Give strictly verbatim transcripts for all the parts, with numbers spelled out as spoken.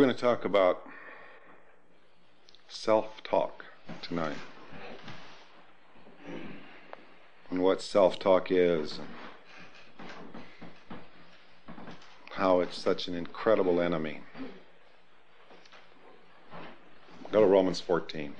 We're going to talk about self-talk tonight, and what self-talk is, and how it's such an incredible enemy. Go to Romans fourteen.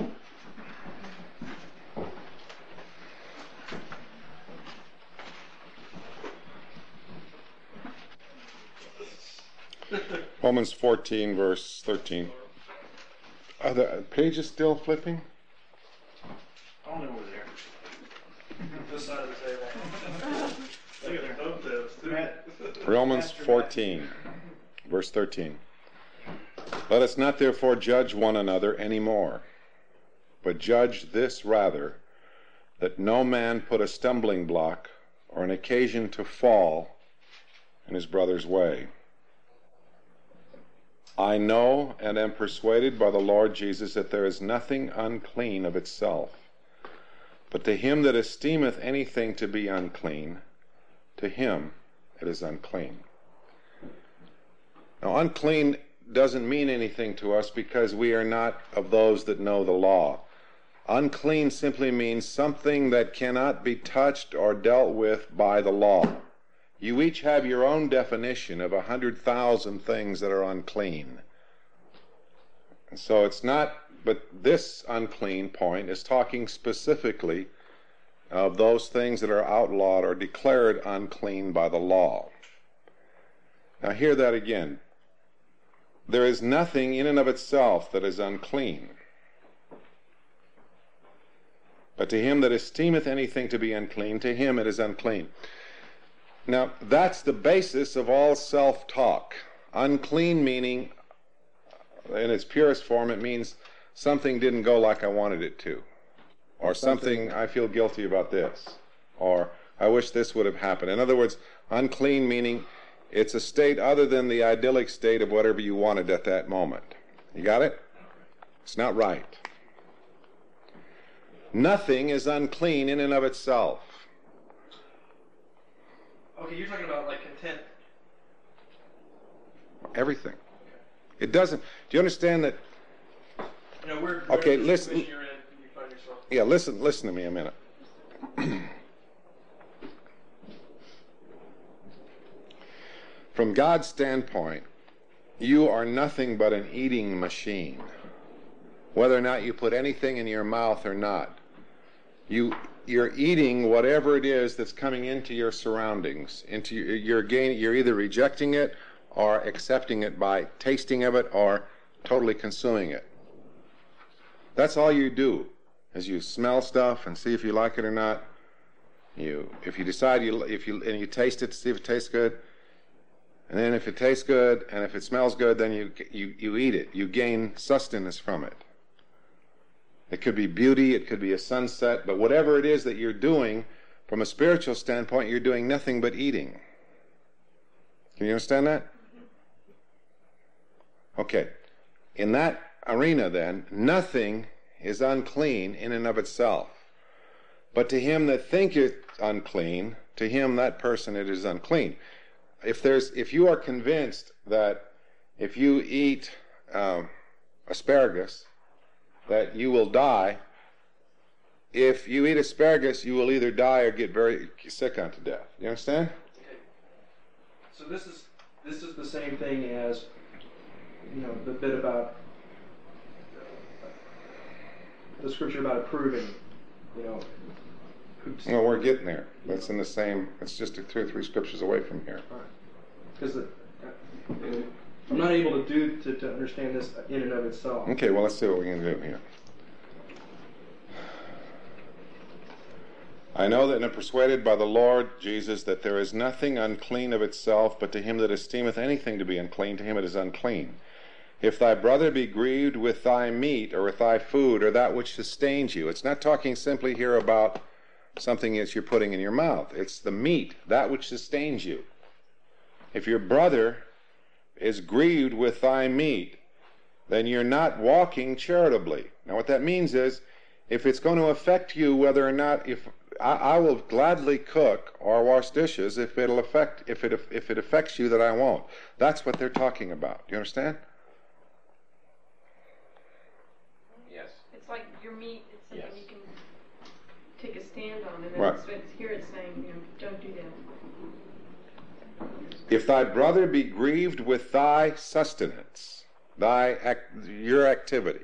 Romans fourteen, verse thirteen. Are the pages still flipping? On over there. This side of the table. Look at both those. Romans fourteen, verse thirteen. Let us not therefore judge one another any more, but judge this rather, that no man put a stumbling block or an occasion to fall in his brother's way. I know and am persuaded by the Lord Jesus that there is nothing unclean of itself, but to him that esteemeth anything to be unclean, to him it is unclean. Now, unclean doesn't mean anything to us because we are not of those that know the law. Unclean simply means something that cannot be touched or dealt with by the law. You each have your own definition of a hundred thousand things that are unclean. And so it's not, but this unclean point is talking specifically of those things that are outlawed or declared unclean by the law. Now hear that again. There is nothing in and of itself that is unclean, but to him that esteemeth anything to be unclean, to him it is unclean. Now, that's the basis of all self-talk. Unclean meaning, in its purest form, it means something didn't go like I wanted it to. Or something, I feel guilty about this. Or, I wish this would have happened. In other words, unclean meaning it's a state other than the idyllic state of whatever you wanted at that moment. You got it? It's not right. Nothing is unclean in and of itself. Okay, you're talking about like content. Everything. It doesn't. Do you understand that? You know, we're, okay, we're listen. You're in, you find yourself. Yeah, listen. Listen to me a minute. From God's standpoint, you are nothing but an eating machine. Whether or not you put anything in your mouth or not, you. You're eating whatever it is that's coming into your surroundings. Into your, you're gain, you're either rejecting it or accepting it by tasting of it or totally consuming it. That's all you do, is you smell stuff and see if you like it or not. You, if you decide you, if you and you taste it to see if it tastes good, and then if it tastes good and if it smells good, then you you you eat it. You gain sustenance from it. It could be beauty, it could be a sunset, but whatever it is that you're doing, from a spiritual standpoint, you're doing nothing but eating. Can you understand that? Okay. In that arena, then, nothing is unclean in and of itself. But to him that thinketh unclean, to him, that person, it is unclean. If there's, if you are convinced that if you eat um, asparagus, that you will die. If you eat asparagus, you will either die or get very sick unto death. You understand? Okay. So this is this is the same thing as, you know, the bit about uh, the scripture about approving. You know. No, we're getting there. That's in the same. It's just two or three scriptures away from here. Because uh, I'm not able to do to, to understand this in and of itself. Okay, well, let's see what we can do here. I know that and am persuaded by the Lord Jesus that there is nothing unclean of itself, but to him that esteemeth anything to be unclean, to him it is unclean. If thy brother be grieved with thy meat, or with thy food, or that which sustains you, it's not talking simply here about something that you're putting in your mouth. It's the meat, that which sustains you. If your brother is grieved with thy meat, then you're not walking charitably. Now what that means is, if it's going to affect you, whether or not, if I, I will gladly cook or wash dishes if it'll affect, if it if it affects you, that I won't. That's what they're talking about. Do you understand? like your meat. It's something Yes. you can take a stand on, and Right. that's what here it's saying, you know, don't do that. If thy brother be grieved with thy sustenance, thy ac- your activity,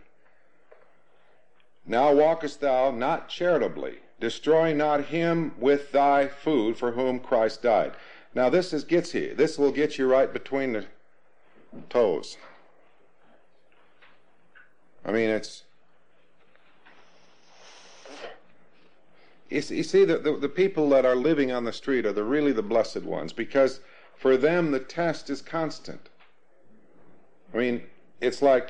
now walkest thou not charitably, destroy not him with thy food for whom Christ died. Now this is gets you. This will get you right between the toes. I mean, it's. You see, you see the, the, the people that are living on the street are the really the blessed ones, because for them the test is constant. I mean, it's like,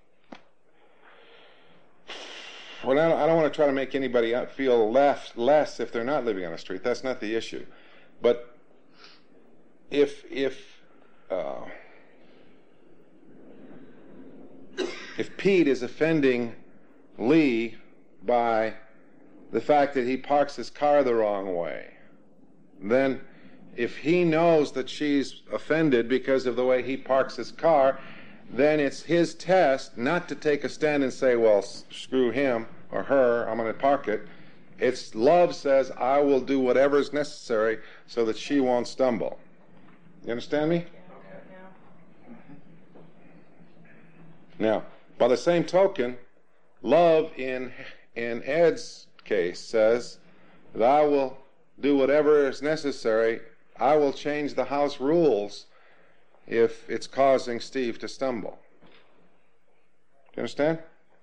well, I don't, I don't want to try to make anybody feel less, less if they're not living on the street. That's not the issue. But if if uh, if Pete is offending Lee by the fact that he parks his car the wrong way, then if he knows that she's offended because of the way he parks his car, then it's his test not to take a stand and say, well, screw him or her, I'm going to park it. It's love says, I will do whatever is necessary so that she won't stumble. You understand me? Now, by the same token, love in in Ed's case says that I will do whatever is necessary. I will change the house rules if it's causing Steve to stumble. Do you understand?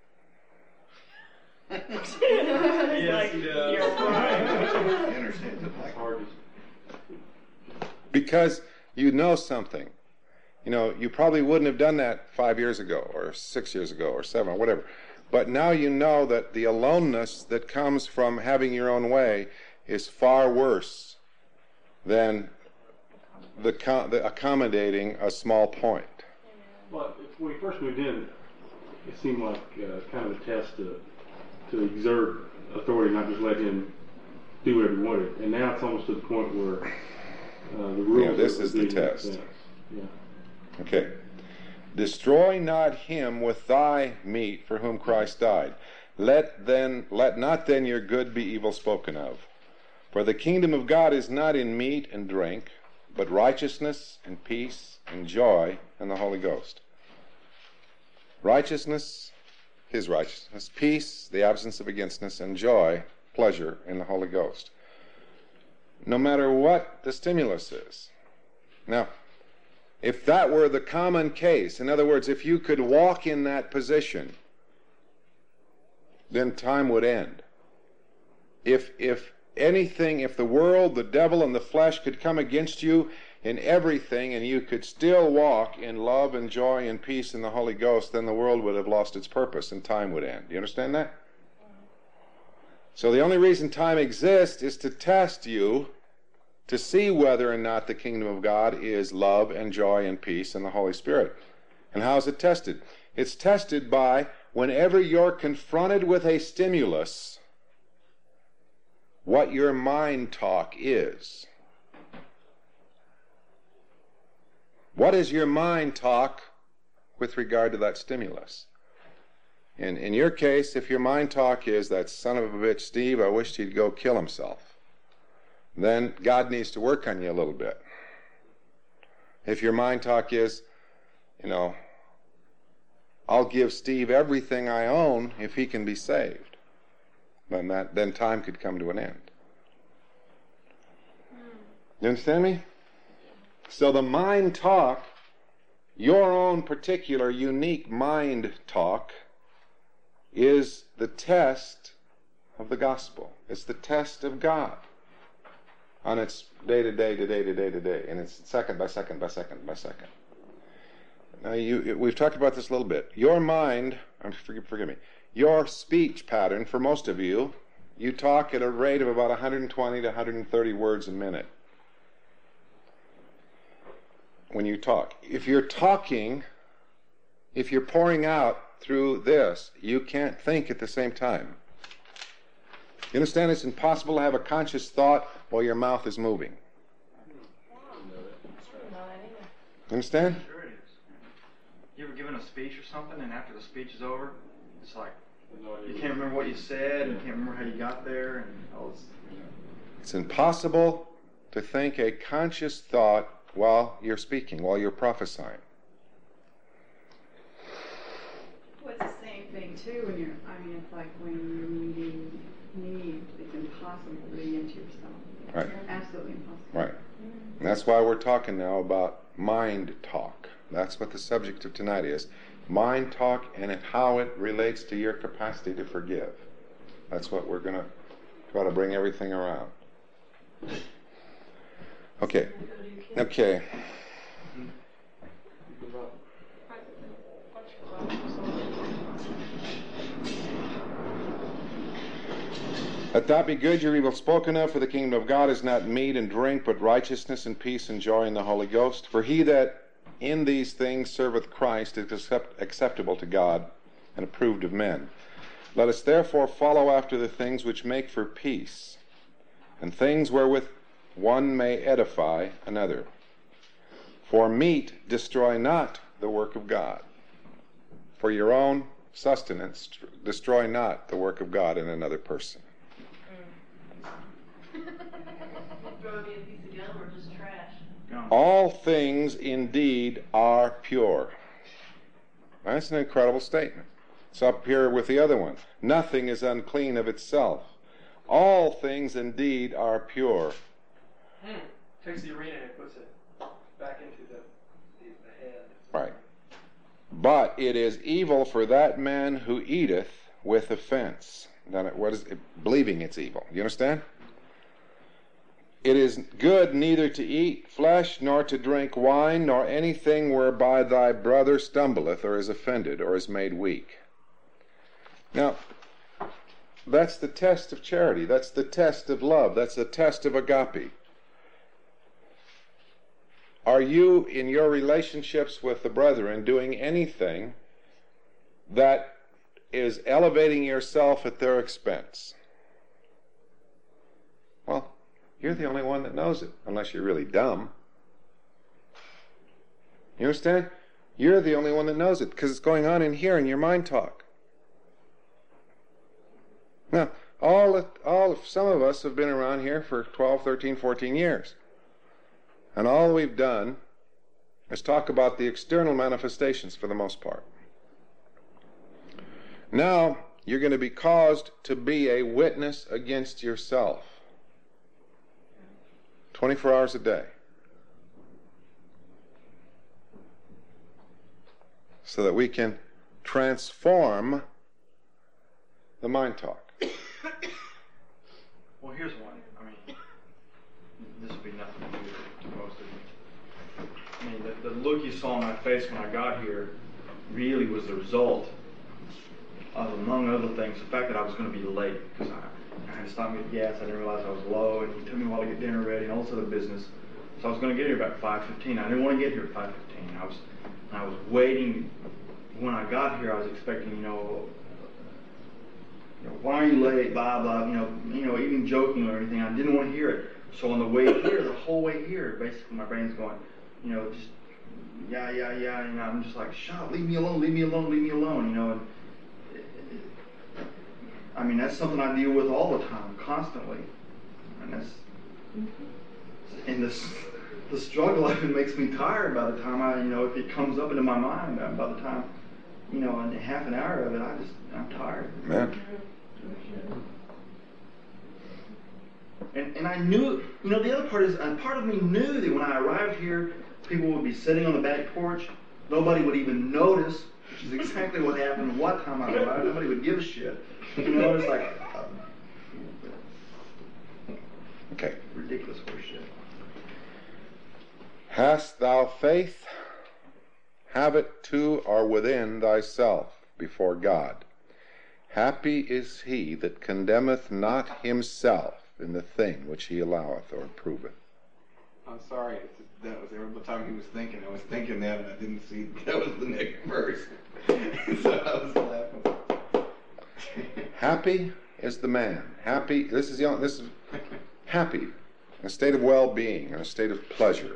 Yes, he does. You're right. He understands it like hard. Because you know something. You know, you probably wouldn't have done that five years ago or six years ago or seven or whatever. But now you know that the aloneness that comes from having your own way is far worse than the, co- the accommodating a small point. Well, if- when we first moved in, it seemed like uh, kind of a test to to exert authority, not just let him do whatever he wanted. And now it's almost to the point where uh, the rules. Yeah, this are is the being test. sense. Yeah. Okay. Destroy not him with thy meat for whom Christ died. Let then let not then your good be evil spoken of. For the kingdom of God is not in meat and drink, but righteousness and peace and joy in the Holy Ghost. Righteousness, his righteousness, peace, the absence of againstness, and joy, pleasure in the Holy Ghost. No matter what the stimulus is. Now, if that were the common case, in other words, if you could walk in that position, then time would end. If if anything, if the world, the devil, and the flesh could come against you in everything and you could still walk in love and joy and peace in the Holy Ghost, then the world would have lost its purpose and time would end. Do you understand that? So the only reason time exists is to test you, to see whether or not the kingdom of God is love and joy and peace and the Holy Spirit. And how is it tested? It's tested by whenever you're confronted with a stimulus, what your mind talk is. What is your mind talk with regard to that stimulus? In, in your case, if your mind talk is, that son of a bitch Steve, I wished he'd go kill himself, then God needs to work on you a little bit. If your mind talk is, you know, I'll give Steve everything I own if he can be saved, then that then time could come to an end. You understand me? So the mind talk, your own particular unique mind talk, is the test of the gospel. It's the test of God on its day to day to day to day to day, and it's second by second by second by second. Now, you, we've talked about this a little bit. Your mind, forgive, forgive me, your speech pattern, for most of you, you talk at a rate of about one hundred twenty to one hundred thirty words a minute when you talk. If you're talking, if you're pouring out through this, you can't think at the same time. You understand it's impossible to have a conscious thought while your mouth is moving. You understand? Sure it is. You ever given a speech or something, and after the speech is over, it's like, You can't remember what you said, and you can't remember how you got there, and all this. It's impossible to think a conscious thought while you're speaking, while you're prophesying. Well, it's the same thing too when you're, I mean, it's like when you're meeting need, it's impossible to read into yourself. Right. Absolutely impossible. Right. And that's why we're talking now about mind talk. That's what the subject of tonight is. Mind talk and it, how it relates to your capacity to forgive. That's what we're going to try to bring everything around. Okay. Okay. Let that be good, your evil spoken of, for the kingdom of God is not meat and drink, but righteousness and peace and joy in the Holy Ghost. For he that in these things serveth Christ is accept, acceptable to God and approved of men. Let us therefore follow after the things which make for peace, and things wherewith one may edify another. For meat destroy not the work of God. For your own sustenance destroy not the work of God in another person. Throw me a piece of gum or just trash. All things indeed are pure. That's an incredible statement. It's up here with the other one. Nothing is unclean of itself. All things indeed are pure. Hmm. Takes the arena and puts it back into the, the, the head. Right. But it is evil for that man who eateth with offense. Then it, what is it? Believing it's evil. You understand? It is good neither to eat flesh, nor to drink wine, nor anything whereby thy brother stumbleth, or is offended, or is made weak. Now, that's the test of charity. That's the test of love. That's the test of agape. Are you, in your relationships with the brethren, doing anything that is elevating yourself at their expense? Well, you're the only one that knows it, unless you're really dumb. You understand? You're the only one that knows it, because it's going on in here in your mind talk. Now, all, all, some of us have been around here for twelve, thirteen, fourteen years. And all we've done is talk about the external manifestations for the most part. Now, you're going to be caused to be a witness against yourself. twenty-four hours a day. So that we can transform the mind talk. Well, here's one. I mean, this would be nothing new to most of you. I mean, the, the look you saw on my face when I got here really was the result of, among other things, the fact that I was going to be late because I, I had to stop me at gas. I didn't realize I was low, and it took me a while to get dinner ready and all this other business. So I was going to get here about five fifteen. I didn't want to get here at five fifteen. I was, I was waiting. When I got here, I was expecting, you know, you know, why are you late? Blah blah. You know, you know, even joking or anything. I didn't want to hear it. So on the way here, the whole way here, basically my brain's going, you know, just yeah, yeah, yeah. And I'm just like, shut up, leave me alone, leave me alone, leave me alone. You know. And, I mean, that's something I deal with all the time, constantly, and that's and this the struggle even makes me tired by the time I, you know, if it comes up into my mind, by the time, you know, in half an hour of it, I just I'm tired. Man. And and I knew, you know, the other part is, and part of me knew that when I arrived here, people would be sitting on the back porch, nobody would even notice, which is exactly what happened. What time I arrived, nobody would give a shit. You know, it's like uh, Okay. ridiculous horseshit. Hast thou faith? Have it to or within thyself before God. Happy is he that condemneth not himself in the thing which he alloweth or approveth. I'm sorry, it's just, that was every time he was thinking. I was thinking that, and I didn't see that was the next verse. So I was laughing. Happy is the man. Happy. This is young. This is happy. In a state of well-being, in a state of pleasure,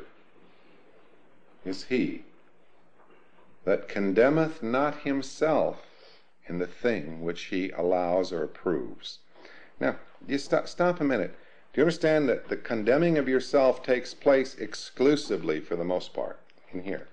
is he that condemneth not himself in the thing which he allows or approves. Now, you stop, stop a minute. Do you understand that the condemning of yourself takes place exclusively, for the most part, in here?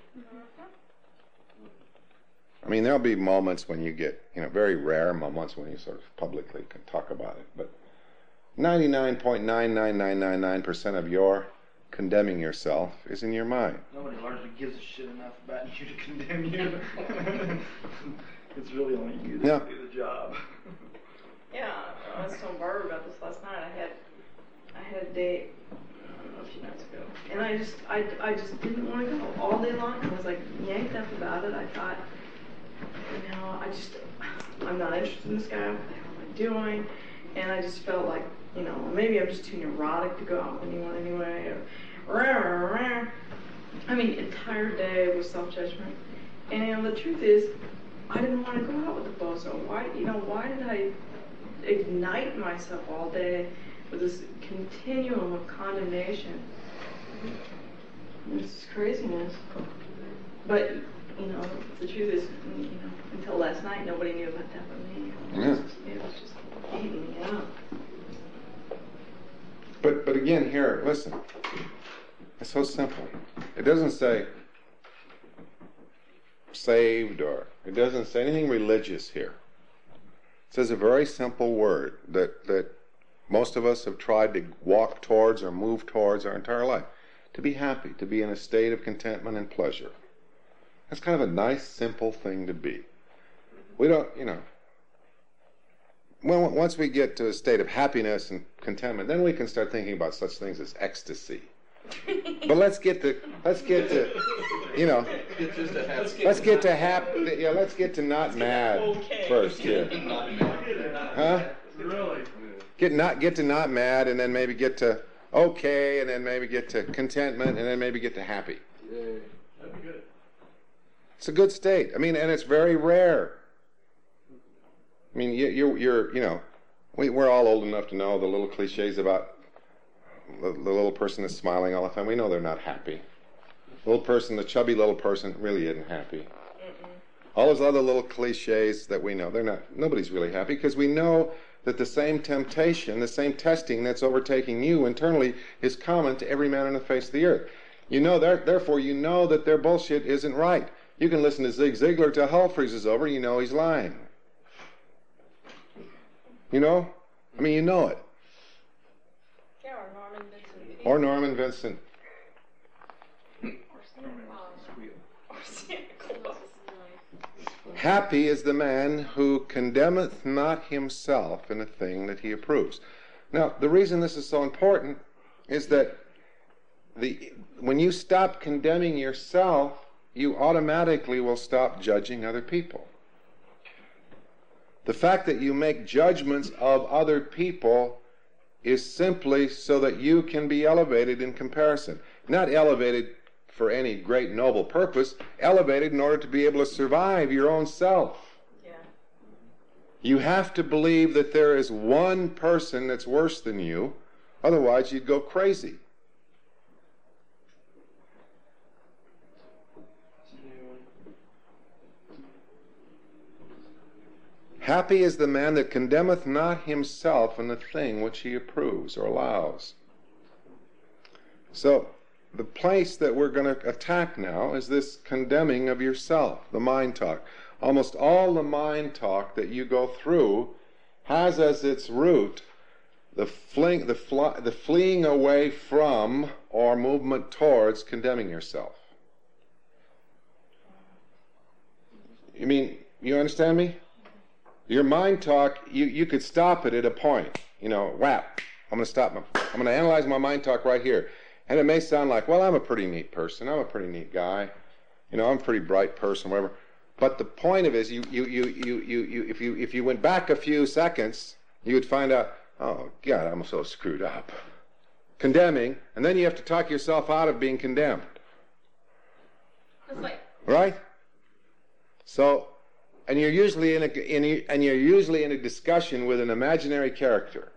I mean, there'll be moments when you get, you know, very rare moments when you sort of publicly can talk about it, but ninety-nine point nine nine nine nine nine percent of your condemning yourself is in your mind. Nobody largely gives a shit enough about you to condemn you. It's really only you that Yeah. can do the job. Yeah, I was telling Barbara about this last night. I had, I had a date, I don't know, a few nights ago, and I just, I, I just didn't want to go all day long. I was like yanked up about it. I thought, you know, I just, I'm not interested in this guy. What the hell am I doing? And I just felt like, you know, maybe I'm just too neurotic to go out with anyone anyway. Or, rah, rah, rah. I mean, entire day was self-judgment. And you know, the truth is, I didn't want to go out with the bozo. Why, you know, why did I ignite myself all day with this continuum of condemnation? This is craziness. But, you know, the truth is, you know, until last night, nobody knew about that but me. Yeah. It was just eating me up. But but again, here, listen. It's so simple. It doesn't say saved, or it doesn't say anything religious here. It says a very simple word that, that most of us have tried to walk towards or move towards our entire life. To be happy, to be in a state of contentment and pleasure. That's kind of a nice, simple thing to be. We don't, you know, well, once we get to a state of happiness and contentment, then we can start thinking about such things as ecstasy. But let's get to, let's get to, you know, It's just a happy. let's get to hap, yeah, let's get to not mad first here. Huh? Really? Get not get to not mad, and then maybe get to okay, and then maybe get to contentment, and then maybe get to happy. That'd be good. It's a good state. I mean, and it's very rare. I mean, you, you're, you're, you know, we, we're all old enough to know the little cliches about the, the little person that's smiling all the time. We know they're not happy. The little person, the chubby little person, really isn't happy. Mm-mm. All those other little cliches that we know, they're not. Nobody's really happy, because we know that the same temptation, the same testing that's overtaking you internally is common to every man on the face of the earth. You know, therefore, you know that their bullshit isn't right. You can listen to Zig Ziglar till hell freezes over, you know he's lying. You know? I mean, you know it. Yeah, or Norman Vincent. Or Norman Vincent. Or Santa Claus. Happy is the man who condemneth not himself in a thing that he approves. Now, the reason this is so important is that the when you stop condemning yourself, you automatically will stop judging other people. The fact that you make judgments of other people is simply so that you can be elevated in comparison. Not elevated for any great noble purpose, elevated in order to be able to survive your own self. Yeah. You have to believe that there is one person that's worse than you, otherwise you'd go crazy. Happy is the man that condemneth not himself in the thing which he approves or allows. So, the place that we're going to attack now is this condemning of yourself, the mind talk. Almost all the mind talk that you go through has as its root the, fling, the, fly, the fleeing away from or movement towards condemning yourself. You mean, you understand me? Your mind talk, you, you could stop it at a point. You know, whap, I'm going to stop. My, I'm going to analyze my mind talk right here. And it may sound like, well, I'm a pretty neat person. I'm a pretty neat guy. You know, I'm a pretty bright person, whatever. But the point of it is, you, you, you, you, you, you, if you, if you went back a few seconds, you would find out, oh, God, I'm so screwed up. Condemning, and then you have to talk yourself out of being condemned. It's like, Right? So, and you're usually in a, in a, and you're usually in a discussion with an imaginary character.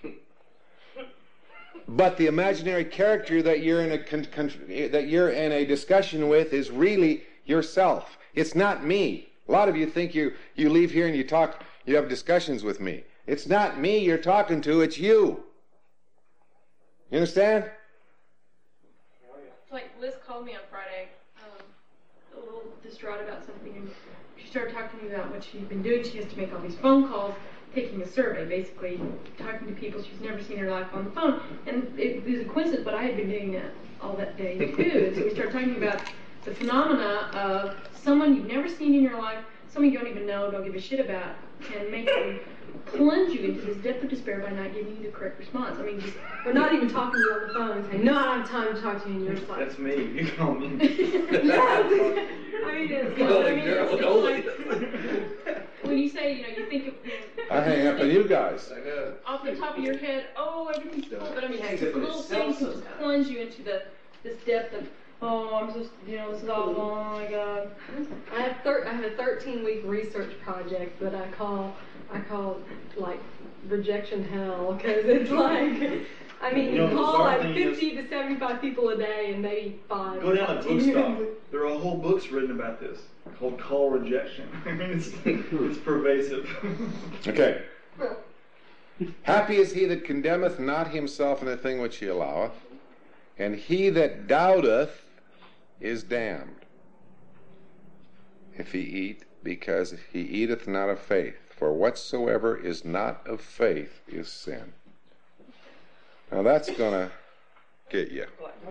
But the imaginary character that you're in a con, con, that you're in a discussion with is really yourself. It's not me. A lot of you think you, you leave here and you talk, you have discussions with me. It's not me you're talking to, it's you. You understand? It's like Liz called me on Friday, um, a little distraught about something, and she started talking to me about what she'd been doing. She has to make all these phone calls, taking a survey, basically talking to people she's never seen in her life on the phone. And it was a coincidence, but I had been doing that all that day too. So we started talking about the phenomena of someone you've never seen in your life, someone you don't even know, don't give a shit about, and make them plunge you into this depth of despair by not giving you the correct response. I mean, just, we're not even talking to you on the phone and saying, no, I don't have time to talk to you, and you're just like, That's me. You call me. yeah, I mean, it's, yeah, I mean, it's, it's like, when you say, you know, you think of, you know, I hang up on you guys. I know. off the top of your head, oh, everything's cool, but I mean, Hangs just up on little itself things can just sometimes. plunge you into the this depth of, oh, I'm just, you know, this is all, oh my God. I have thir- I have a thirteen week research project that I call I call like rejection hell, because it's like, I mean, You know, you the call bizarre like thing is- fifty to seventy-five people a day, and maybe five. Go down to talk to you. Bookstop. There are whole books written about this called Call Rejection. I mean, it's, it's pervasive. Okay. Happy is he that condemneth not himself in the thing which he alloweth, and he that doubteth is damned, if he eat, because he eateth not of faith. For whatsoever is not of faith is sin. Now that's going to get you.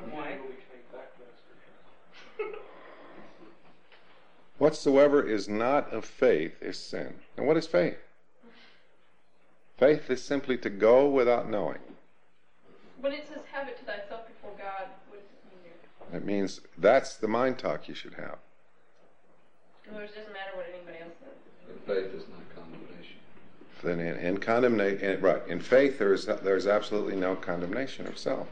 Whatsoever is not of faith is sin. And what is faith? Faith is simply to go without knowing. When it says, have it to thyself before God, what does it mean there? It means that's the mind talk you should have. In other words, it doesn't matter what anybody else says. Faith is not condemnation. Then in, in condemnation, right? In faith, there is there's absolutely no condemnation of self.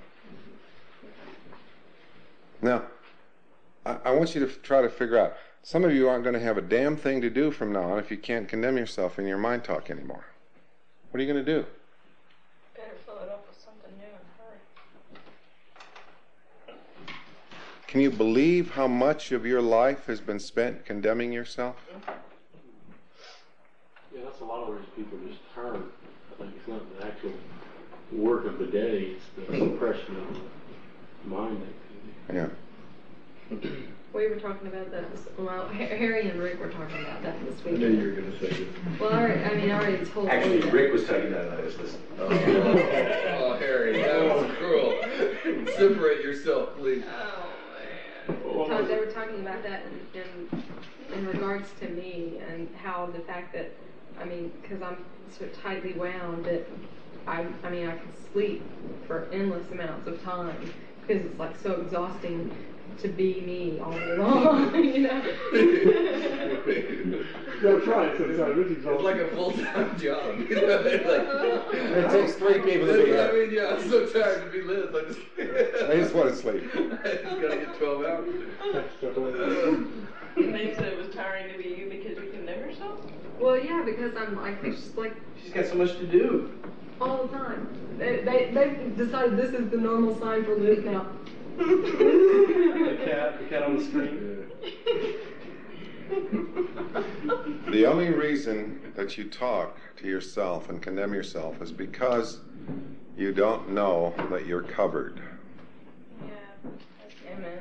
Now, I, I want you to f- try to figure out. Some of you aren't going to have a damn thing to do from now on if you can't condemn yourself in your mind talk anymore. What are you going to do? Better fill it up with something new and hurry. Can you believe how much of your life has been spent condemning yourself? Yeah, that's a lot of where people just turn. I think it's not the actual work of the day, it's the suppression of mind activity. Yeah. We were talking about that. This, well, Ha- Harry and Rick were talking about that this I week. knew you were going to say this. Well, I, already, I mean, I already told Actually, you that. Rick was telling you that I was listening. Oh, oh, Harry, that was cruel. Separate yourself, please. Oh, man. They were talking about that in, in, in regards to me, and how the fact that, I mean, because I'm so tightly wound that I, I mean, I can sleep for endless amounts of time, because it's like so exhausting to be me all day long, you know? No, try it sometime. It's exhausting. It's like a full-time job. You know? It's like, It takes three people to be I here. mean, yeah, I'm so tired to be Liz. I just, I just want to sleep. I just gotta get twelve hours. They said it was tiring to be you because you condemn yourself? Well, yeah, because I'm like, it's just like She's got so much to do. all the time. They, they, they've decided this is the normal sign for Liz now. The cat, the cat on the screen. The only reason that you talk to yourself and condemn yourself is because you don't know that you're covered. Yeah. Amen.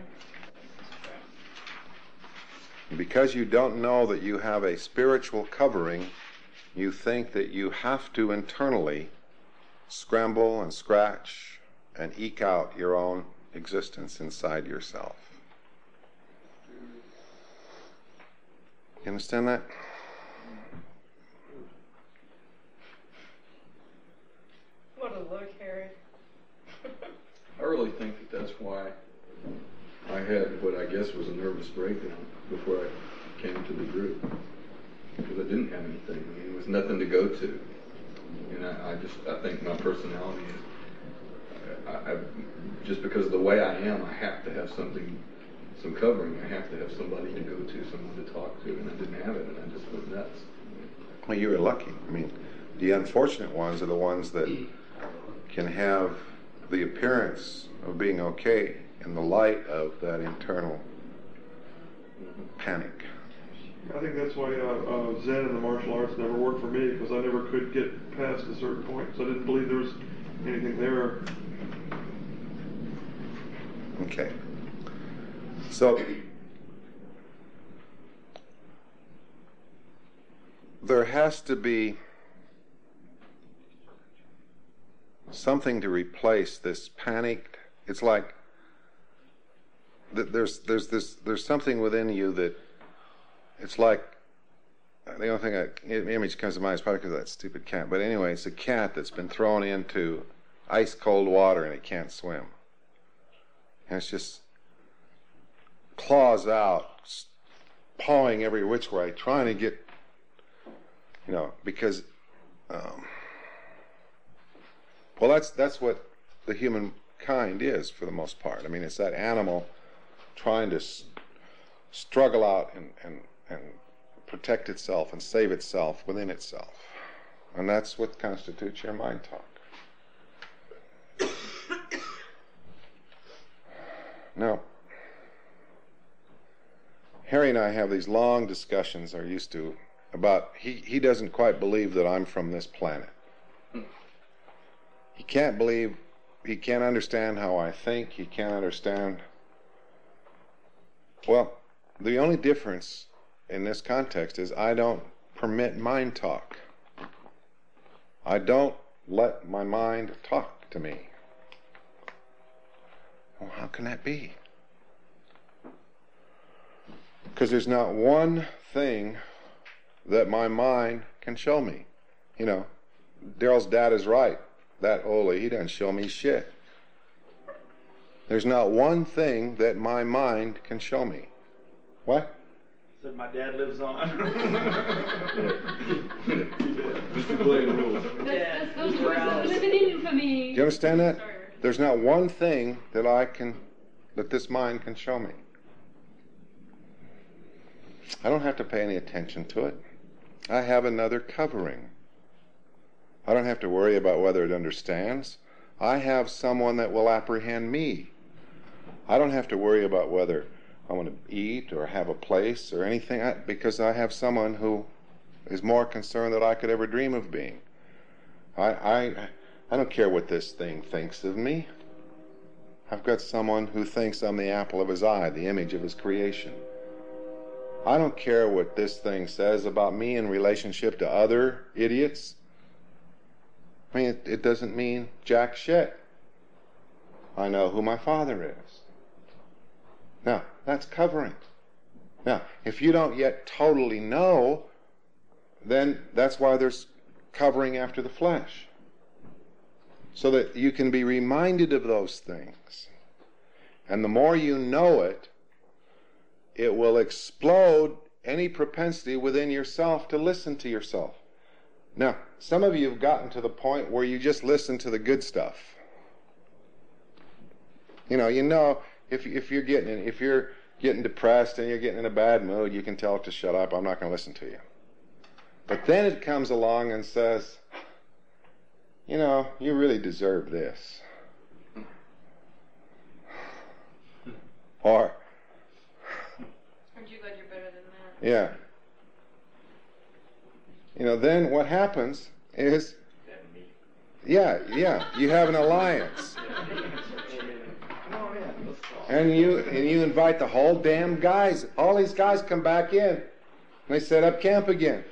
Because you don't know that you have a spiritual covering, you think that you have to internally scramble and scratch and eke out your own existence inside yourself. You understand that? What a look, Harry. I really think that that's why I had what I guess was a nervous breakdown before I came to the group. Because I didn't have anything. I mean, there was nothing to go to. And I, I just, I think my personality is, I, I, just because of the way I am, I have to have something, some covering. I have to have somebody to go to, someone to talk to, and I didn't have it, and I just went nuts. Well, you were lucky. I mean, the unfortunate ones are the ones that can have the appearance of being okay in the light of that internal panic. I think that's why uh, uh, Zen and the martial arts never worked for me, because I never could get past a certain point, so I didn't believe there was anything there. Okay. So there has to be something to replace this panicked. It's like th- there's there's this there's something within you that it's like the only thing I, the image comes to mind is probably because of that stupid cat. But anyway, it's a cat that's been thrown into ice cold water and it can't swim, and it's just claws out, pawing every which way, trying to get, you know, because, um, well, that's that's what the human kind is for the most part. I mean, it's that animal trying to s- struggle out and, and, and protect itself and save itself within itself. And that's what constitutes your mind talk. Now, Harry and I have these long discussions, or used to, about he, he doesn't quite believe that I'm from this planet. He can't believe, he can't understand how I think, he can't understand. Well, the only difference in this context is I don't permit mind talk. I don't let my mind talk to me. Well, how can that be? Because there's not one thing that my mind can show me. You know, Daryl's dad is right. That Ole, he doesn't show me shit. There's not one thing that my mind can show me. What? Said my dad lives on. Mister Play the rules. Yeah. Those words are living in for me. Do you understand that? There's not one thing that I can, that this mind can show me. I don't have to pay any attention to it. I have another covering. I don't have to worry about whether it understands. I have someone that will apprehend me. I don't have to worry about whether I want to eat or have a place or anything, I, because I have someone who is more concerned than I could ever dream of being. I, I, I don't care what this thing thinks of me. I've got someone who thinks I'm the apple of his eye, the image of his creation. I don't care what this thing says about me in relationship to other idiots. I mean, it, it doesn't mean jack shit. I know who my father is. Now, that's covering. Now, if you don't yet totally know, then that's why there's covering after the flesh. So that you can be reminded of those things. And the more you know it, it will explode any propensity within yourself to listen to yourself. Now, some of you have gotten to the point where you just listen to the good stuff. You know, you know, if if you're getting if you're getting depressed and you're getting in a bad mood, you can tell it to shut up. I'm not going to listen to you. But then it comes along and says, you know, you really deserve this. Or, Aren't you glad you're better than that? yeah. You know, then what happens is, yeah, yeah, you have an alliance. And you and you invite the whole damn guys. All these guys come back in. And they set up camp again.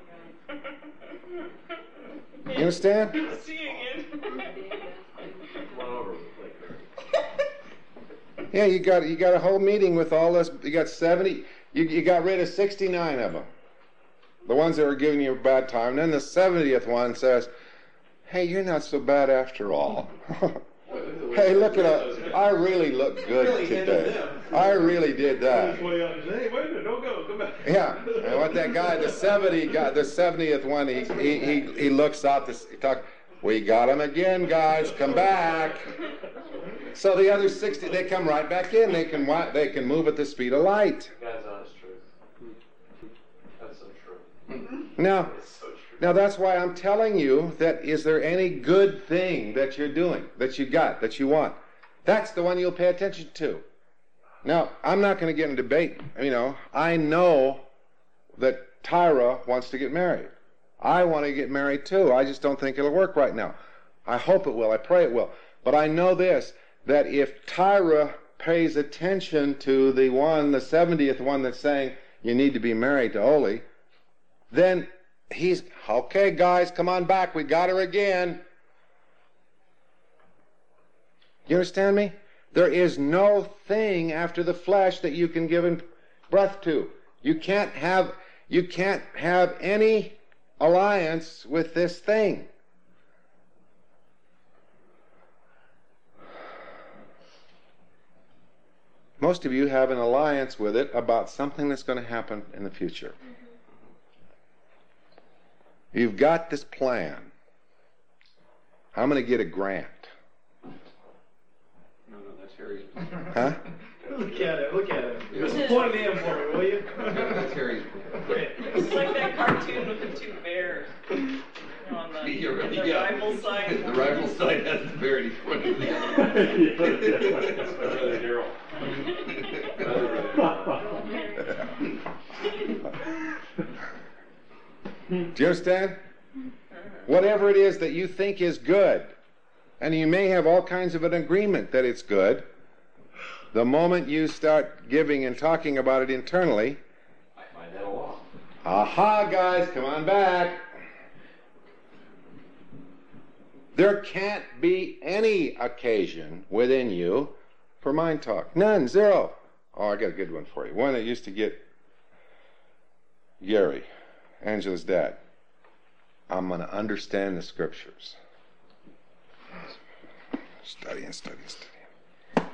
You understand? Yeah, you got you got a whole meeting with all this. You got seventy. You you got rid of sixty-nine of them. The ones that were giving you a bad time. And then the seventieth one says, "Hey, you're not so bad after all." Hey, look at us. I really look good today. I really did that. Hey, wait a minute, don't go, come back. Yeah, and what that guy, the seventy guy, the seventieth one, he he he, he looks out. This, he talk. We got him again, guys. Come back. So the other sixty, they come right back in. They can they can move at the speed of light. God's honest truth. That's so true. Now, It's so true. now that's why I'm telling you that is there any good thing that you're doing, that you got, that you want? That's the one you'll pay attention to. Now, I'm not going to get in a debate. You know, I know Tyra wants to get married. I want to get married too. I just don't think it'll work right now. I hope it will. I pray it will. But I know this, that if Tyra pays attention to the one, the seventieth one that's saying you need to be married to Ole, then he's, okay, guys, come on back. We got her again. You understand me? There is no thing after the flesh that you can give in breath to. You can't have, you can't have any alliance with this thing. Most of you have an alliance with it about something that's going to happen in the future. You've got this plan. I'm going to get a grant. No, no, that's Harry's. Huh? Look at it, look at it. Yeah. Point it in for me, will you? That's Harry's. It's like that cartoon with the two bears. You know, on the, Yeah, right, the yeah. rival side. The rival side has the bear in front of it. Daryl. Do you understand? Whatever it is that you think is good, and you may have all kinds of an agreement that it's good, the moment you start giving and talking about it internally, I find that a lot. aha, guys, come on back. There can't be any occasion within you for mind talk. None, zero. Oh, I got a good one for you. One that used to get Gary, Angela's dad. I'm going to understand the scriptures. Studying, studying, studying.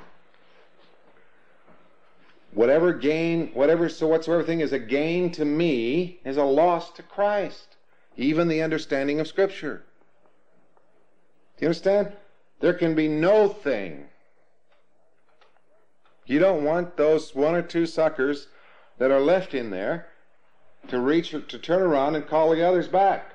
Whatever gain, whatever, so whatsoever thing is a gain to me is a loss to Christ. Even the understanding of Scripture. Do you understand? There can be no thing. You don't want those one or two suckers that are left in there to reach, to turn around and call the others back.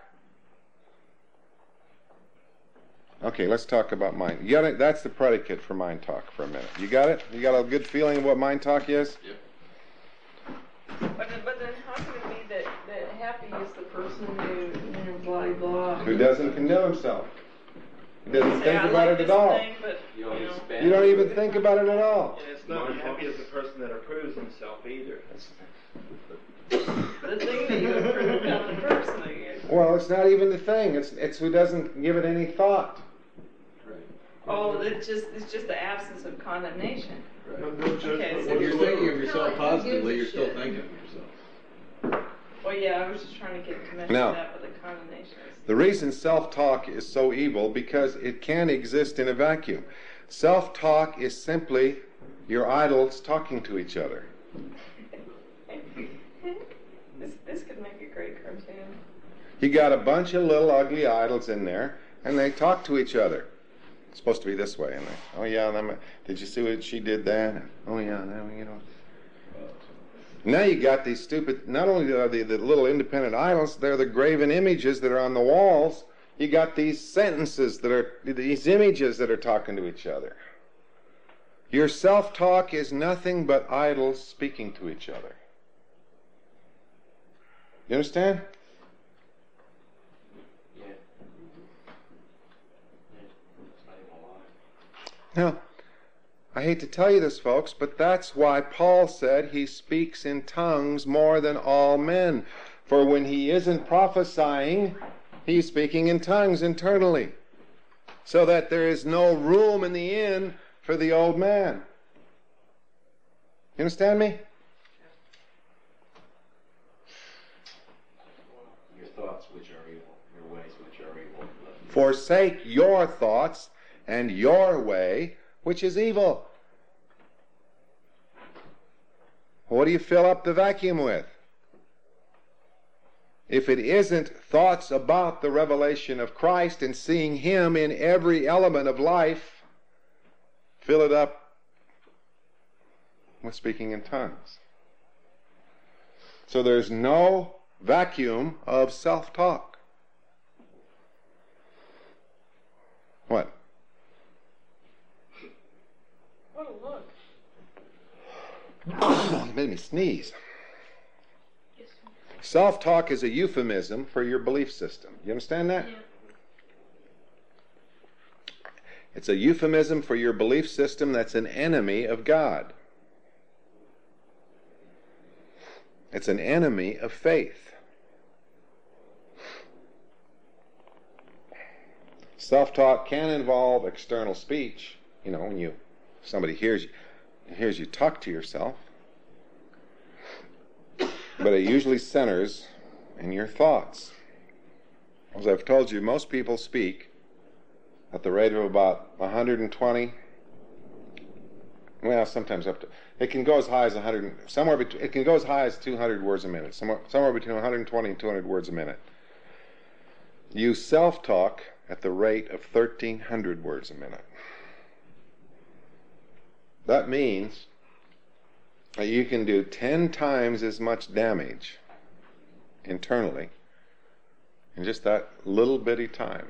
Okay, let's talk about mind. You got it? That's the predicate for mind talk for a minute. You got it? You got a good feeling of what mind talk is? Yep. But then, but then how can it be that, that happy is the person who, you know, blah, blah. Who doesn't condemn himself. He doesn't Say, think I about like it at this all. thing, but, You you don't know, expand. You don't even think about it at all. And it's not happy as the person that approves himself either. the thing that you approve about the person, I guess. Well, it's not even the thing. It's it's who doesn't give it any thought. Oh, it's just it's just the absence of condemnation. No, no judgment Okay, so If you're thinking of whatsoever. yourself Kinda like, who positively, you're gives a still shit? thinking of yourself. Well, yeah, I was just trying to get connected No. to that with the condemnation. The reason self-talk is so evil because it can exist in a vacuum. Self-talk is simply your idols talking to each other. this this could make a great cartoon. You got a bunch of little ugly idols in there, and they talk to each other. It's supposed to be this way, and they, oh yeah, them, did you see what she did that? Oh yeah, now you know. Now you got these stupid. Not only are they the little independent idols, they're the graven images that are on the walls. You got these sentences that are these images that are talking to each other. Your self-talk is nothing but idols speaking to each other. You understand? Yeah. Yeah. It's not even a lie. Now, I hate to tell you this, folks, but that's why Paul said he speaks in tongues more than all men. For when he isn't prophesying, he's speaking in tongues internally. So that there is no room in the inn for the old man. You understand me? Your thoughts which are evil, your ways which are evil. Forsake your thoughts and your way, which is evil. What do you fill up the vacuum with? If it isn't thoughts about the revelation of Christ and seeing Him in every element of life, fill it up with speaking in tongues. So there's no vacuum of self-talk. What? What a look. It made me sneeze. Self-talk is a euphemism for your belief system. You understand that? Yeah. It's a euphemism for your belief system that's an enemy of God. It's an enemy of faith. Self-talk can involve external speech. You know, when you somebody hears you, hears you talk to yourself. But it usually centers in your thoughts. As I've told you, most people speak at the rate of about one hundred twenty. Well, sometimes up to, it can go as high as one hundred, somewhere between, it can go as high as two hundred words a minute, somewhere, somewhere between one hundred twenty and two hundred words a minute. You self-talk at the rate of thirteen hundred words a minute. That means that you can do ten times as much damage internally in just that little bitty time.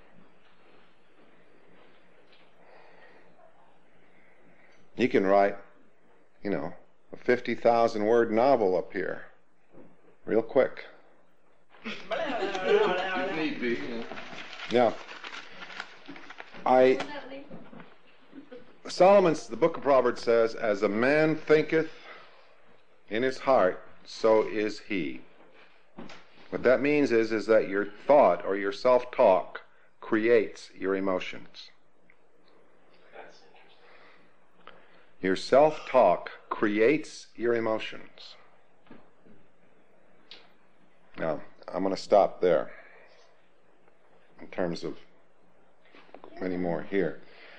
You can write, you know, a fifty thousand word novel up here real quick. If need be, yeah. Now, I, Solomon's, the book of Proverbs says, as a man thinketh in his heart, so is he. What that means is, is that your thought or your self-talk creates your emotions. That's interesting. Your self-talk creates your emotions. Now, I'm going to stop there in terms of many more here.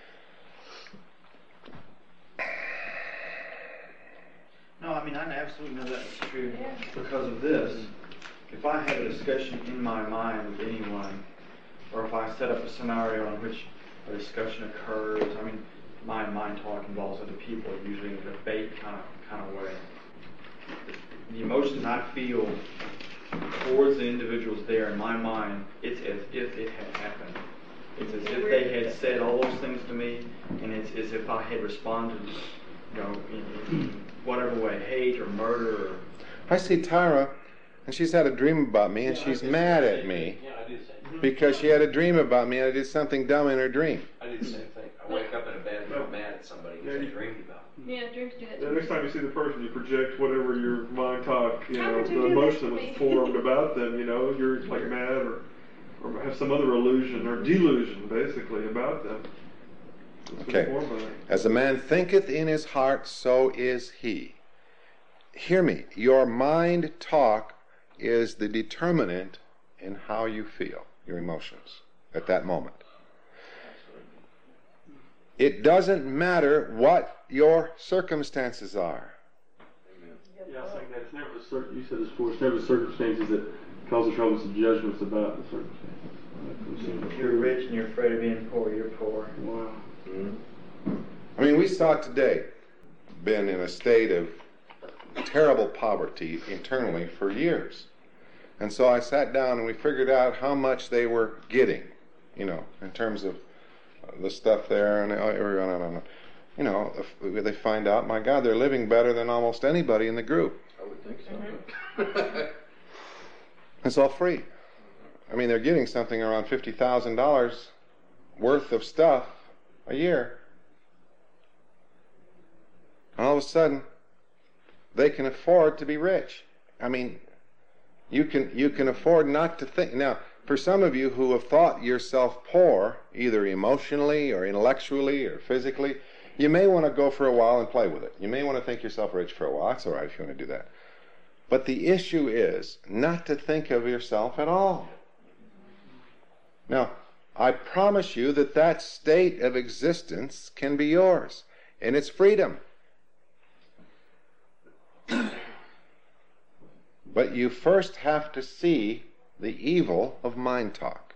No, I mean, I absolutely know that's true because of this. If I have a discussion in my mind with anyone, or if I set up a scenario in which a discussion occurs, I mean, my mind talk involves other people, usually in a debate kind of kind of way. The emotions I feel towards the individuals there in my mind, it's as if it had happened. It's as if they had said all those things to me, and it's as if I had responded, you know, in, in whatever way, hate or murder. Or I see Tyra, and she's had a dream about me, and Yeah, she's I do mad the at same me thing. Yeah, I do the same thing. because she had a dream about me and I did something dumb in her dream. I do the same thing. I wake up in a bed and I'm mad at somebody because I dreamed about them. Yeah, dreams do that The too. next time you see the person, you project whatever your mind talk, you How know, would you the do that emotion to that me? was formed about them, you know, you're like mad or, or have some other illusion or delusion, basically, about them. It's been Okay. formed by that. As a man thinketh in his heart, so is he. Hear me. Your mind talk is the determinant in how you feel, your emotions, at that moment. It doesn't matter what your circumstances are. Yeah, I think that's never the cir- you said this before, it's never the circumstances that cause us troubles and judgments about the circumstances. if you're rich and you're afraid of being poor, you're poor. Wow. I mean, we saw today, been in a state of terrible poverty internally for years. And so I sat down and we figured out how much they were getting, you know, in terms of the stuff there and everyone, and, and, you know, if they find out, my God, they're living better than almost anybody in the group. I would think so. It's all free. I mean, they're getting something around fifty thousand dollars worth of stuff a year. And all of a sudden, they can afford to be rich. I mean, you can you can afford not to think. Now, for some of you who have thought yourself poor, either emotionally or intellectually or physically, you may want to go for a while and play with it. You may want to think yourself rich for a while. That's all right if you want to do that. But the issue is not to think of yourself at all. Now, I promise you that that state of existence can be yours, and it's freedom. But you first have to see the evil of mind talk.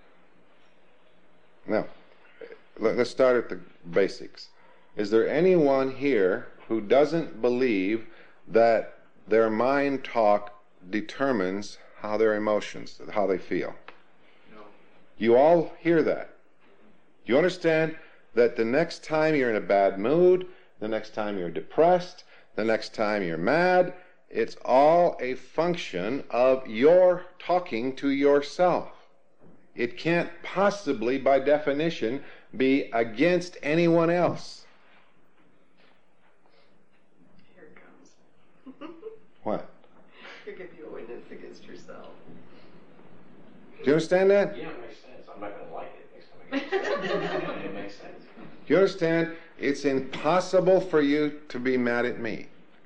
Now, let's start at the basics. Is there anyone here who doesn't believe that their mind talk determines how their emotions, how they feel? No. You all hear that. You understand that the next time you're in a bad mood, the next time you're depressed, the next time you're mad, It's all a function of your talking to yourself. It can't possibly, by definition, be against anyone else. Here it comes. What? You're going to be a witness against yourself. Do you understand that? Yeah, it makes sense. I'm not going to like it next time I get it. It makes sense. Do you understand? It's impossible for you to be mad at me.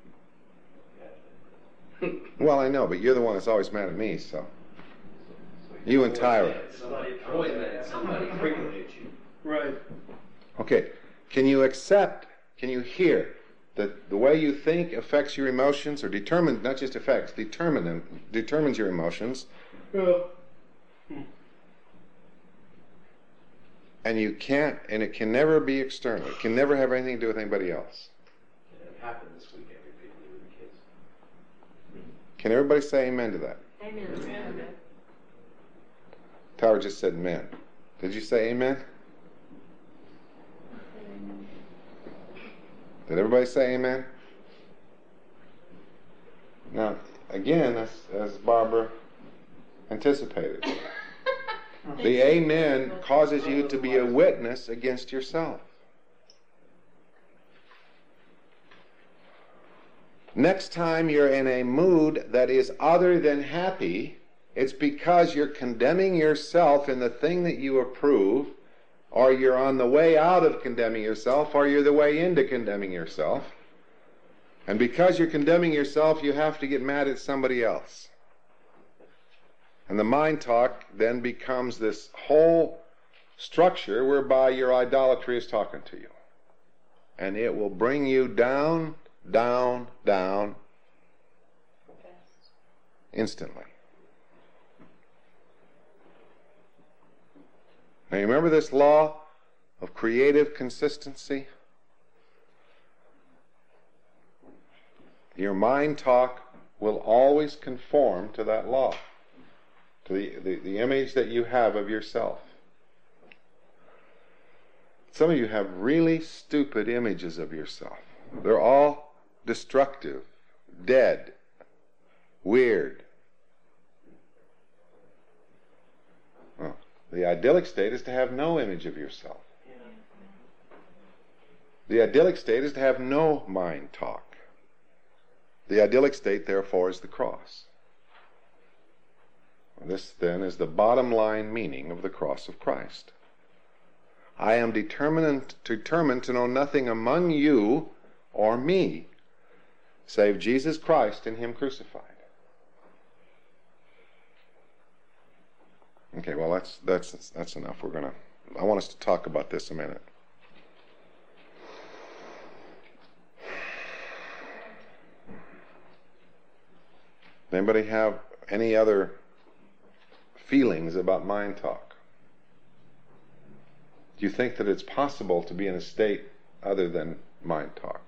Well, I know, but you're the one that's always mad at me, so. You and Tyra. Somebody always mad at somebody frequently at you. Right. Okay, can you accept, can you hear that the way you think affects your emotions, or determines, not just affects, determine them, determines your emotions, Well, and you can't, and it can never be external. It can never have anything to do with anybody else. It happened this weekend repeatedly with the kids. Can everybody say amen to that? Amen. Amen. Tyra just said amen. Did you say amen? Did everybody say amen? Now, again, as, as Barbara anticipated, the amen causes you to be a witness against yourself. Next time you're in a mood that is other than happy, it's because you're condemning yourself in the thing that you approve, or you're on the way out of condemning yourself, or you're the way into condemning yourself. And because you're condemning yourself, you have to get mad at somebody else. And the mind talk then becomes this whole structure whereby your idolatry is talking to you. And it will bring you down, down, down, instantly. Now you remember this law of creative consistency? Your mind talk will always conform to that law, to the, the, the image that you have of yourself. Some of you have really stupid images of yourself. They're all destructive, dead, weird. Well, the idyllic state is to have no image of yourself. The idyllic state is to have no mind talk. The idyllic state, therefore, is the cross. This, then, is the bottom line meaning of the cross of Christ. I am determined, determined to know nothing among you or me save Jesus Christ and Him crucified. Okay, well, that's that's that's enough. We're gonna. I want us to talk about this a minute. Anybody have any other feelings about mind talk? Do you think that it's possible to be in a state other than mind talk?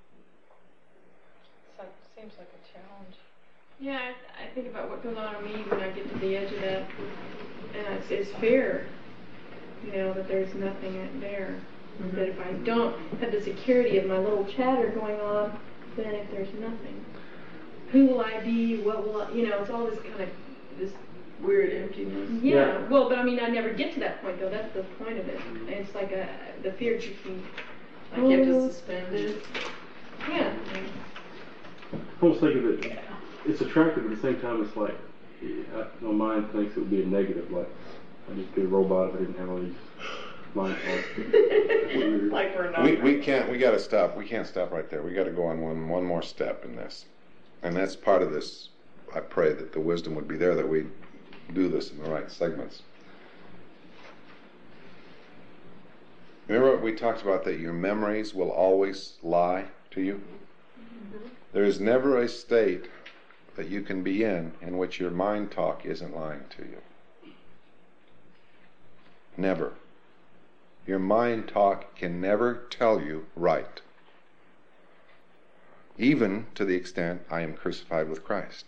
So, seems like a challenge. Yeah, I, I think about what goes on in me when I get to the edge of that, and it's, it's fear, you know, that there's nothing there. Mm-hmm. That if I don't have the security of my little chatter going on, then if there's nothing, who will I be? What will I, you know, it's all this kind of, this Weird emptiness. Yeah. Yeah. Well, but I mean, I never get to that point though. That's the point of it. It's like a the fear keeps me. Like you have to suspend it. Yeah. I almost think of it, it's attractive, at the same time it's like, I, my mind thinks it would be a negative, like, I just be a robot if I didn't have all these mind thoughts. Like we're not. We we can't. We got to stop. We can't stop right there. We got to go on one one more step in this, and that's part of this. I pray that the wisdom would be there that we do this in the right segments. Remember what we talked about, that your memories will always lie to you? Mm-hmm. There is never a state that you can be in in which your mind talk isn't lying to you. Never. Your mind talk can never tell you right. Even to the extent, I am crucified with Christ.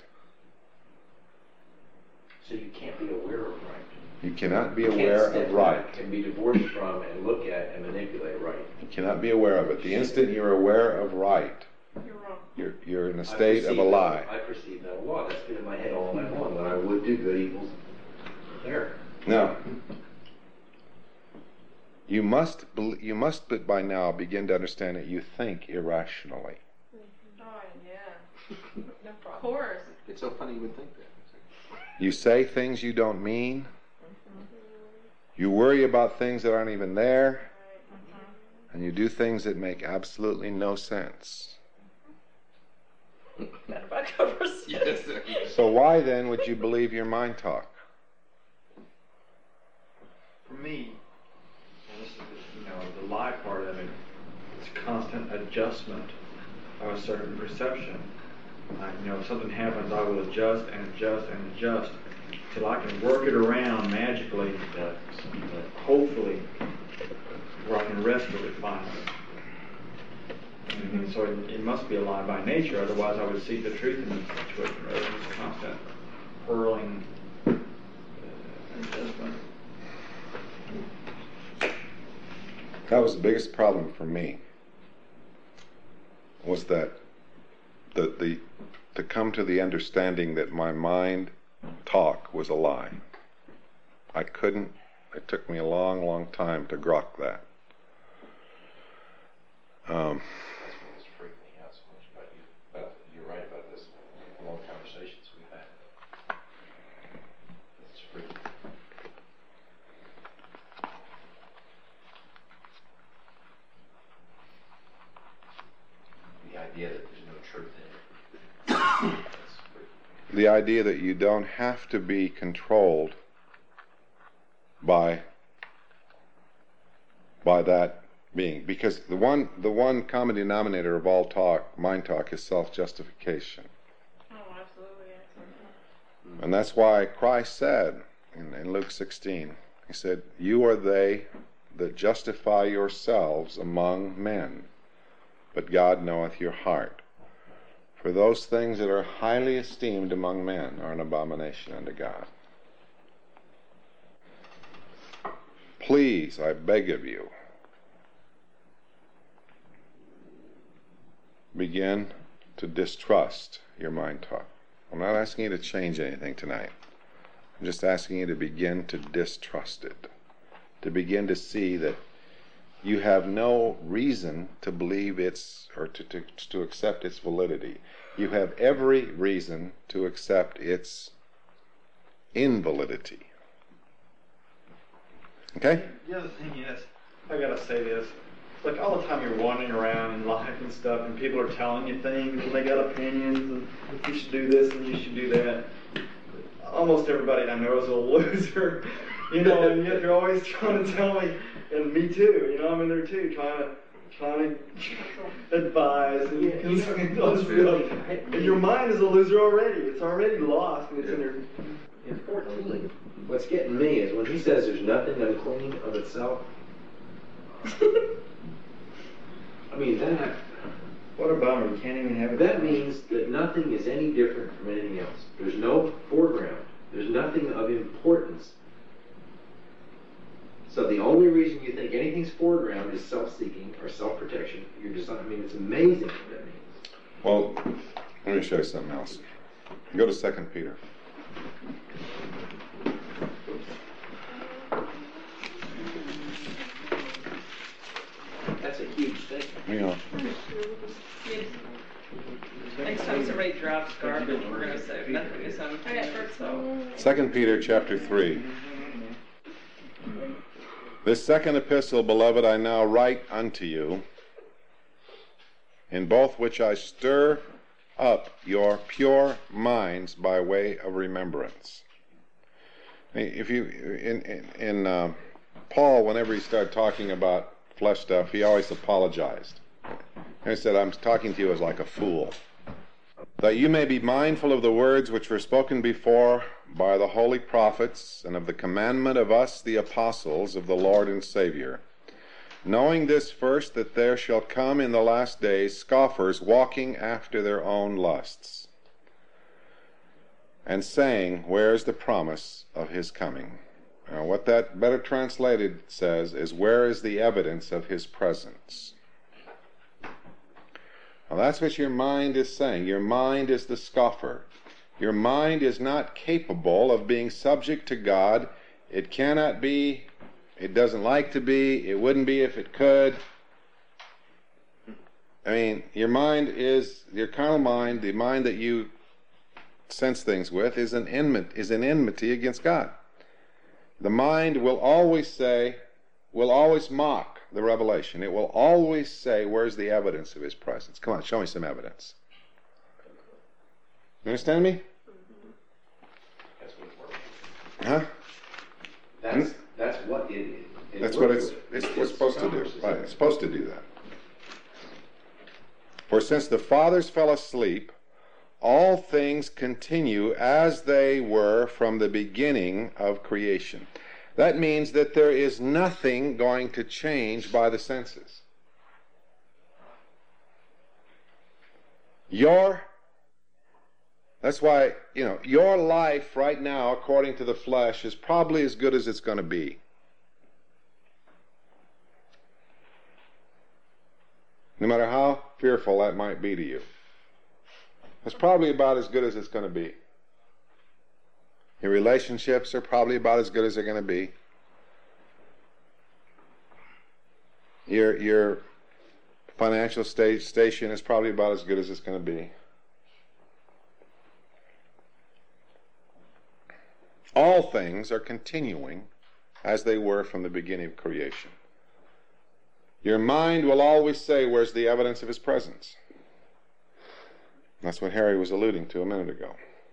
So you can't be aware of right. You cannot be You aware can't step of right. back and be divorced from and look at and manipulate right. You cannot be aware of it. The instant you're aware of right, You're wrong. you're You're, you're in a I state of a perceive lie. that- I perceive that a lot. That's been in my head all night long. When I would do good, evil's there. No. You must, bel- you must but by now begin to understand that you think irrationally. Oh, yeah. No Of problem. course. It's so funny you would think that. You say things you don't mean. You worry about things that aren't even there. And you do things that make absolutely no sense. Got back over Yes. So why then would you believe your mind talk? For me, and this is the, you know, the lie part of it, it's constant adjustment of a certain perception. Like, you know, if something happens, I will adjust and adjust and adjust till I can work it around magically, that, that hopefully where I can rest with it finally. And so it, it must be a lie by nature, otherwise I would seek the truth in the situation rather than this constant hurling uh, adjustment. That was the biggest problem for me. Was that the the to come to the understanding that my mind talk was a lie. I couldn't. It took me a long, long time to grok that. Um, It's freaked me out so much about you. But you're right about this. Long conversations we've had. It's freaky. The idea that there's no truth in it. That's freaky. the idea that you don't have to be controlled by by that being, because the one the one common denominator of all talk, mind talk, is self-justification. Oh, absolutely. Excellent. And that's why Christ said in, in Luke sixteen, he said, "You are they that justify yourselves among men, but God knoweth your heart. For those things that are highly esteemed among men are an abomination unto God." Please, I beg of you, begin to distrust your mind talk. I'm not asking you to change anything tonight. I'm just asking you to begin to distrust it, to begin to see that you have no reason to believe its, or to, to, to accept its validity. You have every reason to accept its invalidity. Okay? The other thing is, I gotta say this, like all the time you're wandering around in life and stuff, and people are telling you things, and they got opinions, and you should do this and you should do that. Almost everybody I know is a loser, you know, and yet they're always trying to tell me, and me too, you know, I'm in there too, trying to trying to advise and, Yeah, you and know, all this it's really- stuff. And your mind is a loser already. It's already lost, and it's in there. In fourteen, what's getting me is when he says there's nothing unclean of itself. I mean, that What a bummer! You can't even have it. that means that nothing is any different from anything else. There's no foreground. There's nothing of importance. So the only reason you think anything's foreground is self-seeking or self-protection. You're just, I mean, it's amazing what that means. Well, let me show you something else. Go to Second Peter. That's a huge thing. Hang on. Next time somebody drops garbage, we're gonna say nothing is unclean. So. Second Peter chapter three. This second epistle, beloved, I now write unto you, in both which I stir up your pure minds by way of remembrance. If you in in, in uh, Paul, whenever he started talking about flesh stuff, he always apologized. And he said, "I'm talking to you as like a fool, that you may be mindful of the words which were spoken before by the holy prophets, and of the commandment of us the apostles of the Lord and Savior, knowing this first, that there shall come in the last days scoffers walking after their own lusts, and saying, where is the promise of his coming?" Now, what that better translated says is, where is the evidence of his presence? Well, that's what your mind is saying. Your mind is the scoffer. Your mind is not capable of being subject to God. It cannot be. It doesn't like to be. It wouldn't be if it could. I mean, your mind is, your carnal mind, the mind that you sense things with, is an enmity, is an enmity against God. The mind will always say, will always mock the revelation. It will always say, where's the evidence of his presence? Come on, show me some evidence. You understand me? That's what it works. Huh? That's, that's what it is. It That's what it's, works. it's, It's it's supposed to do. Congress, Right, isn't it's it? supposed to do that. For since the fathers fell asleep, all things continue as they were from the beginning of creation. That means that there is nothing going to change by the senses. Your, that's why, you know, your life right now, according to the flesh, is probably as good as it's going to be. No matter how fearful that might be to you. It's probably about as good as it's going to be. Your relationships are probably about as good as they're going to be. Your your financial sta- station is probably about as good as it's going to be. All things are continuing as they were from the beginning of creation. Your mind will always say, where's the evidence of his presence? That's what Harry was alluding to a minute ago.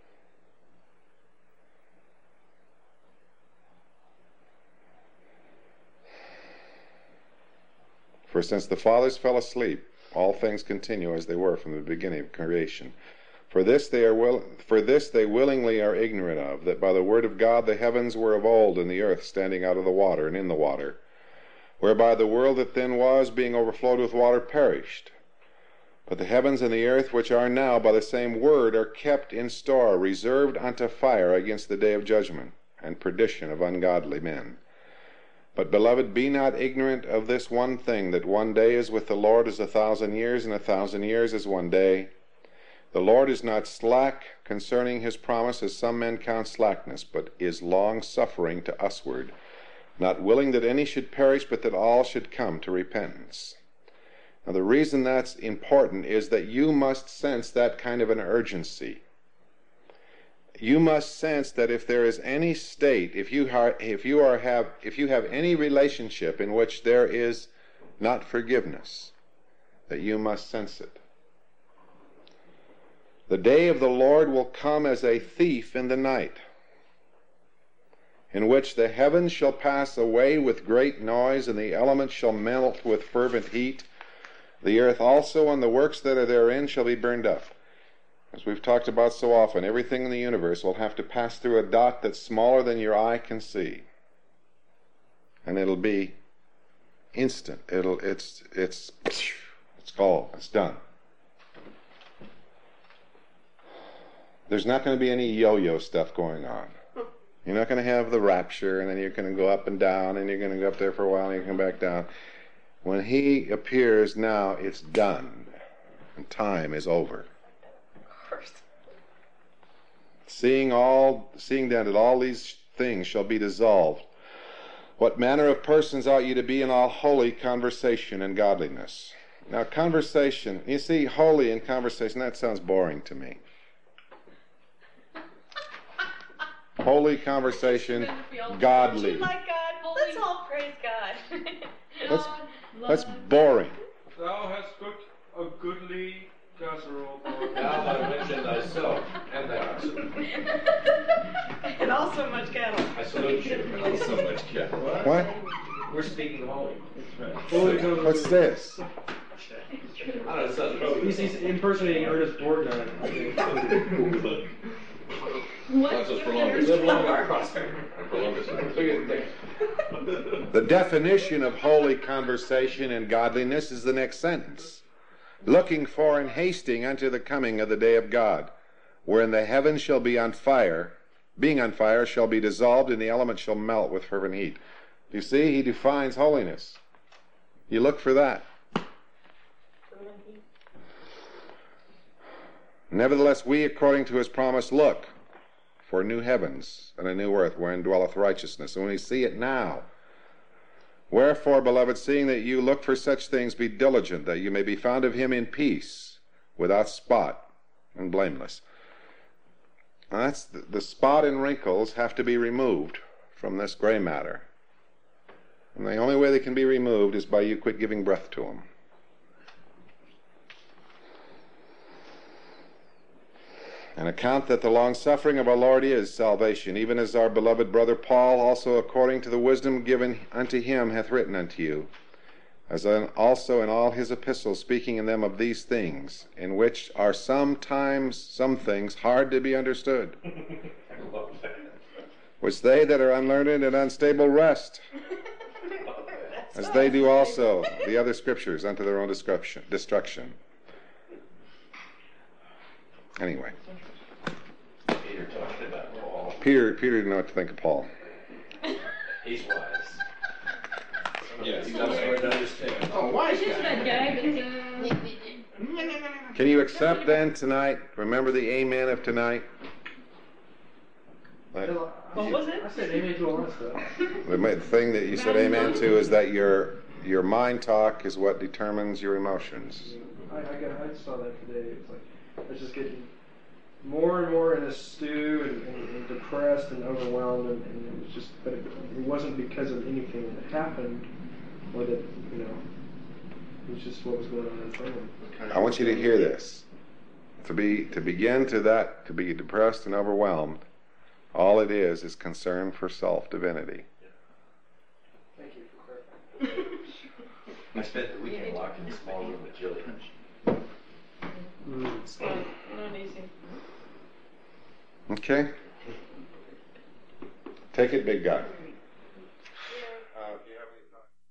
For since the fathers fell asleep, all things continue as they were from the beginning of creation. For this they are will, for this they willingly are ignorant of, that by the word of God the heavens were of old, and the earth standing out of the water and in the water, whereby the world that then was, being overflowed with water, perished. But the heavens and the earth, which are now by the same word, are kept in store, reserved unto fire against the day of judgment and perdition of ungodly men. But, beloved, be not ignorant of this one thing, that one day is with the Lord as a thousand years, and a thousand years as one day. The Lord is not slack concerning his promise, as some men count slackness, but is long-suffering to usward, not willing that any should perish, but that all should come to repentance. Now, the reason that's important is that you must sense that kind of an urgency. You must sense that if there is any state, if you are, if you are have, if you have any relationship in which there is not forgiveness, that you must sense it. The day of the Lord will come as a thief in the night, in which the heavens shall pass away with great noise, and the elements shall melt with fervent heat. The earth also and the works that are therein shall be burned up. As we've talked about so often, everything in the universe will have to pass through a dot that's smaller than your eye can see. And it'll be instant. It'll, it's, it's, it's all, it's done. There's not going to be any yo-yo stuff going on. You're not going to have the rapture, and then you're going to go up and down, and you're going to go up there for a while, and you come back down. When he appears now, it's done. And time is over. Seeing all, seeing then that all these things shall be dissolved, what manner of persons ought you to be in all holy conversation and godliness? Now, conversation, you see, holy and conversation, that sounds boring to me. Holy conversation, godly. Don't you like God? Let's all praise God. That's, that's boring. Thou hast cooked a goodly casserole. Thou hast mentioned thyself and thy oxen. And also much cattle. I salute you. And so much cattle. What? We're speaking holy. What's this? I don't know, it sounds holy. He's, he's impersonating Ernest Borgnine. That's just for longest. Live long and prosper. For longest. The definition of holy conversation and godliness is the next sentence. Looking for and hasting unto the coming of the day of God, wherein the heavens shall be on fire, being on fire shall be dissolved, and the elements shall melt with fervent heat. You see, he defines holiness. You look for that. Nevertheless, we, according to his promise, look for new heavens and a new earth wherein dwelleth righteousness. And we see it now. Wherefore, beloved, seeing that you look for such things, be diligent, that you may be found of him in peace, without spot and blameless. Now that's the, the spot and wrinkles have to be removed from this gray matter. And the only way they can be removed is by you quit giving breath to them. And account that the long suffering of our Lord is salvation, even as our beloved brother Paul also according to the wisdom given unto him hath written unto you, as also in all his epistles, speaking in them of these things, in which are sometimes some things hard to be understood, which they that are unlearned and unstable wrest, as they do also the other scriptures unto their own destruction. destruction. Anyway. Peter talked about Paul. Peter, Peter didn't know what to think of Paul. He's wise. Yeah, he's also hard to understand. Oh, wise Just that guy. guy, but, uh, Can you accept then tonight? Remember the amen of tonight? Like, What was it? I said amen to a lot of stuff. the ma- thing that you said amen to is that your your mind talk is what determines your emotions. I, I, got, I saw that today. It's like I was just getting more and more in a stew and, and, and depressed and overwhelmed, and, and it was just, but it, it wasn't because of anything that happened, or that, you know, it was just what was going on in front of me. I want you to hear this. To be to begin to that to be depressed and overwhelmed, all it is is concern for self-divinity. Thank you for clarifying. I spent the weekend locked in a small room with Jillian. it's not, not easy. Okay? Take it, big guy. Uh, if you have any thoughts.